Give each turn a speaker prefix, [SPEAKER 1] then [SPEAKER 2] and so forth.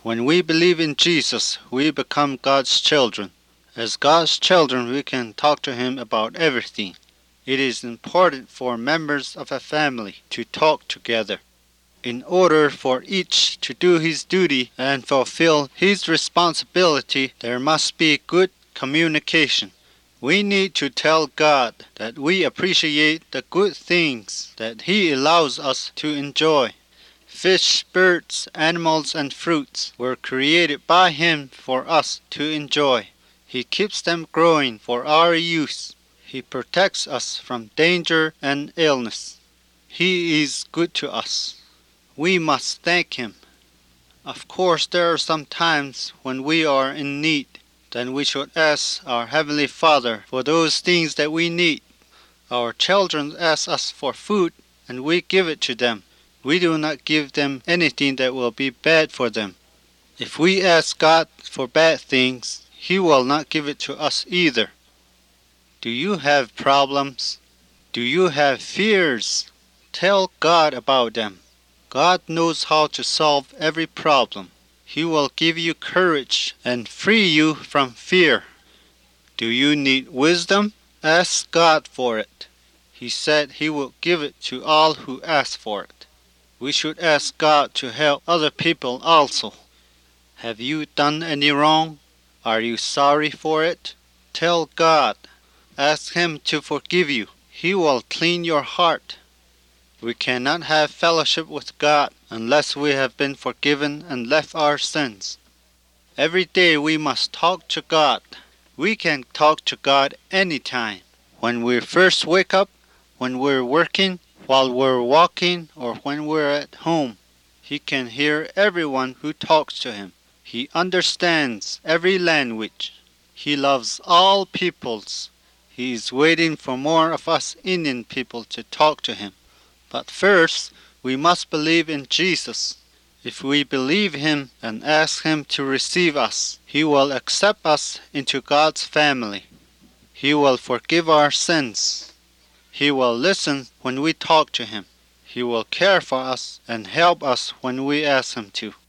[SPEAKER 1] When we believe in Jesus, we become God's children. As God's children, we can talk to Him about everything. It is important for members of a family to talk together. In order for each to do his duty and fulfill his responsibility, there must be good communication. We need to tell God that we appreciate the good things that He allows us to enjoy. Fish, birds, animals, and fruits were created by Him for us to enjoy. He keeps them growing for our use. He protects us from danger and illness. He is good to us. We must thank Him. Of course, there are some times when we are in need. Then we should ask our Heavenly Father for those things that we need. Our children ask us for food, and we give it to them. We do not give them anything that will be bad for them. If we ask God for bad things, He will not give it to us either. Do you have problems? Do you have fears? Tell God about them. God knows how to solve every problem. He will give you courage and free you from fear. Do you need wisdom? Ask God for it. He said He will give it to all who ask for it. We should ask God to help other people also. Have you done any wrong? Are you sorry for it? Tell God. Ask Him to forgive you. He will clean your heart. We cannot have fellowship with God unless we have been forgiven and left our sins. Every day we must talk to God. We can talk to God anytime. When we first wake up, when we're working, while we're walking, or when we're at home. He can hear everyone who talks to Him. He understands every language. He loves all peoples. He is waiting for more of us Indian people to talk to Him. But first, we must believe in Jesus. If we believe Him and ask Him to receive us, He will accept us into God's family. He will forgive our sins. He will listen when we talk to Him. He will care for us and help us when we ask Him to.